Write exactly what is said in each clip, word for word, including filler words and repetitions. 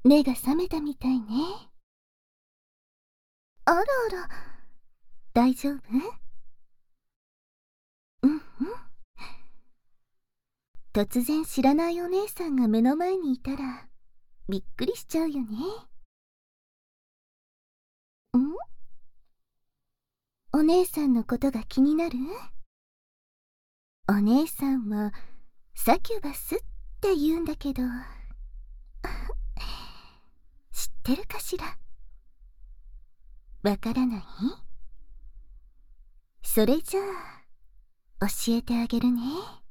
目が覚めたみたいね。あらあら、大丈夫？うんうん。突然知らないお姉さんが目の前にいたらびっくりしちゃうよね。ん？お姉さんのことが気になる？お姉さんはサキュバスって言うんだけど知ってるかしら？わからない？それじゃあ教えてあげるね。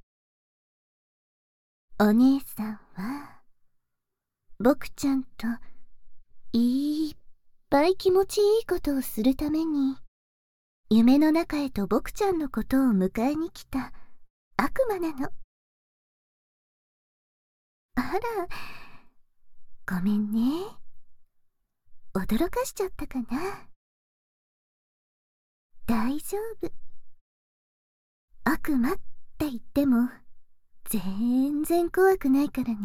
お姉さんは僕ちゃんといっぱい気持ちいいことをするために夢の中へと僕ちゃんのことを迎えに来た悪魔なの。あら、ごめんね。驚かしちゃったかな。大丈夫。悪魔って言っても全然怖くないからね。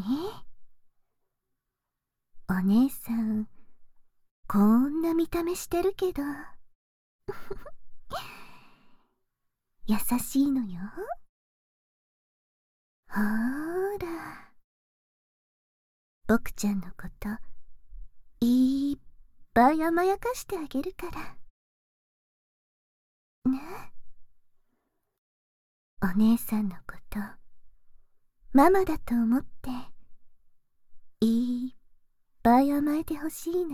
お姉さんこんな見た目してるけど優しいのよ。ほーら、僕ちゃんのこといっぱい甘やかしてあげるからね。お姉さんのことママだと思っていっぱい甘えてほしいな。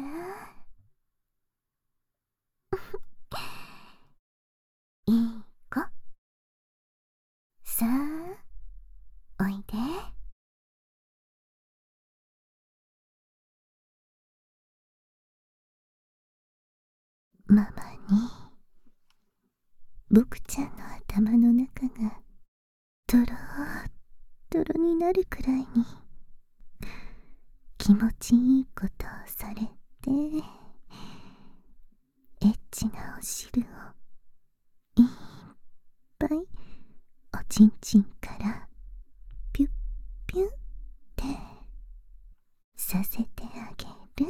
いい子。さあおいで。ママに僕ちゃんの頭の中がとろーっとろになるくらいに気持ちいいことをされて、エッチなお汁をいっぱいおちんちんからピュッピュッってさせてあげる。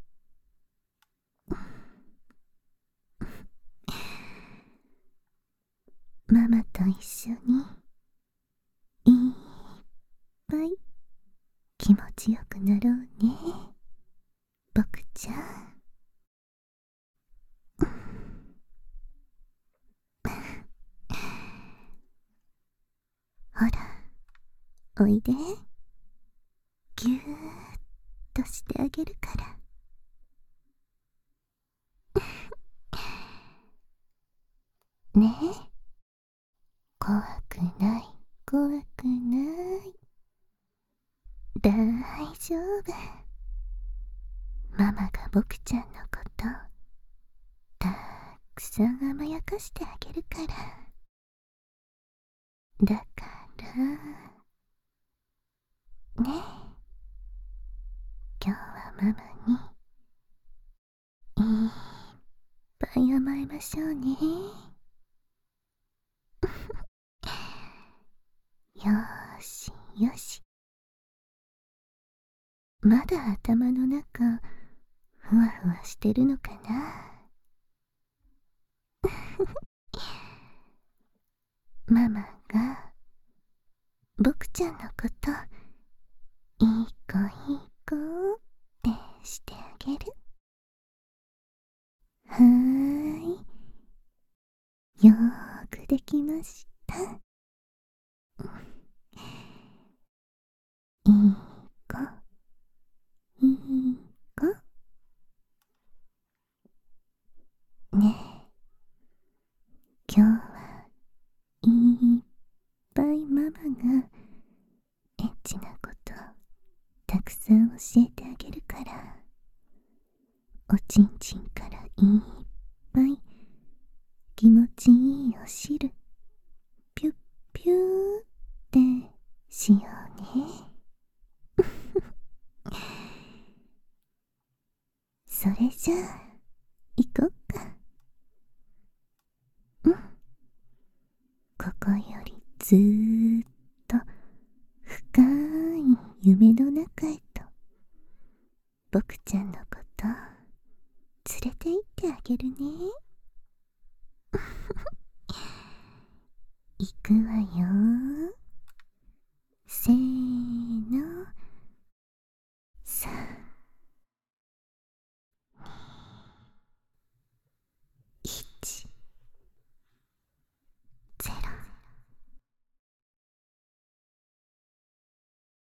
ママと一緒にいっぱい気持ちよくなろうね、僕ちゃん。ほらおいで。ぎゅーっとしてあげるからね。え、怖くない、怖くない、大丈夫。ママが僕ちゃんのことたくさん甘やかしてあげるから。だからね、今日はママにいっぱい甘えましょうね。よーしよし。まだ頭の中ふわふわしてるのかな。ママが僕ちゃんのこといい子いい子ってしてあげる。はーい、よーくできました。いい子いい子ね。え、今日はいっぱいママがエッチなことたくさん教えてあげるから、おちんちんからいっぱい気持ちいいお汁ピュッピューってしようね。それじゃあ行こっか。うん、ここよりずーっと深い夢の中へと僕ちゃんのこと連れて行ってあげるね。行くわよ。